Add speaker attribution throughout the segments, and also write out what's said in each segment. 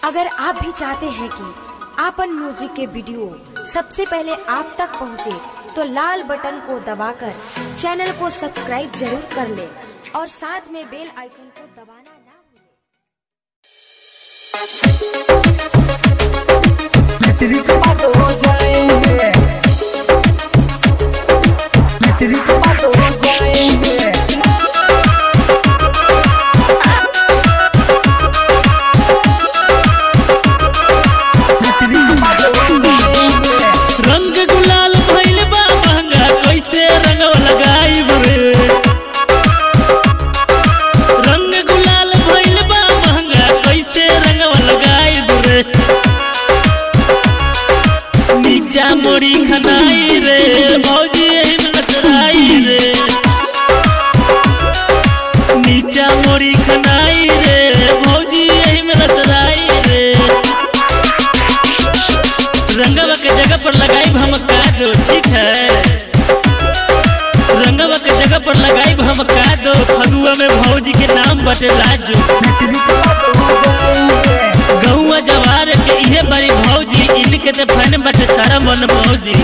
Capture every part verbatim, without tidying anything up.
Speaker 1: अगर आप भी चाहते हैं कि आपन म्यूजिक के वीडियो सबसे पहले आप तक पहुंचे, तो लाल बटन को दबाकर चैनल को सब्सक्राइब जरूर कर ले और साथ में बेल आइकन को दबाना ना भूलें।
Speaker 2: रंग गुलाल भइल बा महंगा, कैसे रंगवा लगाइब रे। रंग गुलाल भइल बा महंगा, कैसे रंगवा लगाइब रे। नीचा मोरी खनाई रे भौजी एही में लसराई रे। नीचा मोरी खनाई रे भौजी एही में लसराई रे। रंगवा के जगह पर लगाई हम का दो, ठीक है। रंगवा के जगह पर लगाई हम का दो, फगुआ में भौजी के नाम बटे लाजो। गौआ जवार के इहे बड़ी भौजी, इनके ते फन बटे सारा मन भौजी।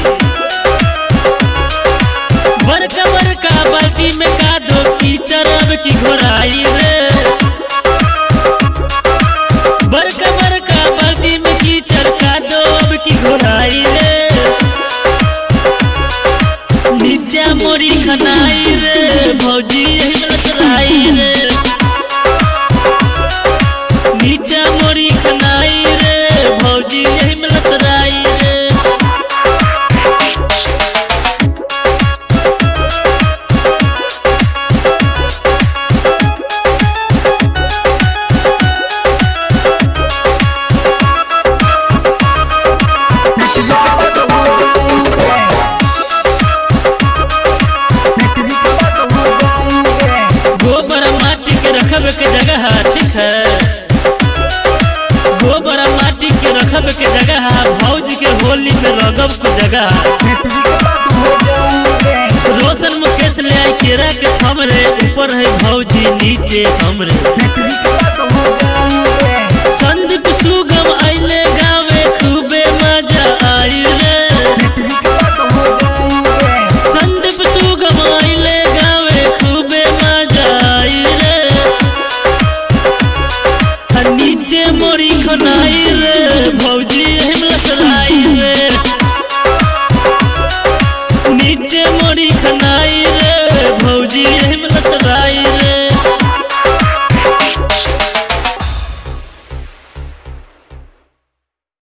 Speaker 2: बड़का बड़का बाल्टी में का दो, कीचड़ अब की घोराई रे। बड़का बड़का बाल्टी में कीचड़ का दो, अब की घोराई रे। नीचा मोरी खनाई रे भौजी एही में लसराई रे। नीचा मोरी खनाई रे भौजी एही में लसराई रे। के जगह ठीक है, गोबर माटी के रखब के जगह, भौजी के होली में रगब के जगह। रोशन मुकेश ले आई केरा के हमरे, ऊपर है भौजी नीचे हमरे। संदीप सुगम आइले गावे, खूबे मजा आई रे। संदीप सुगम आइले गावे, खूबे मजा आई रे। नीचे मोरी खनाई रे भौजी।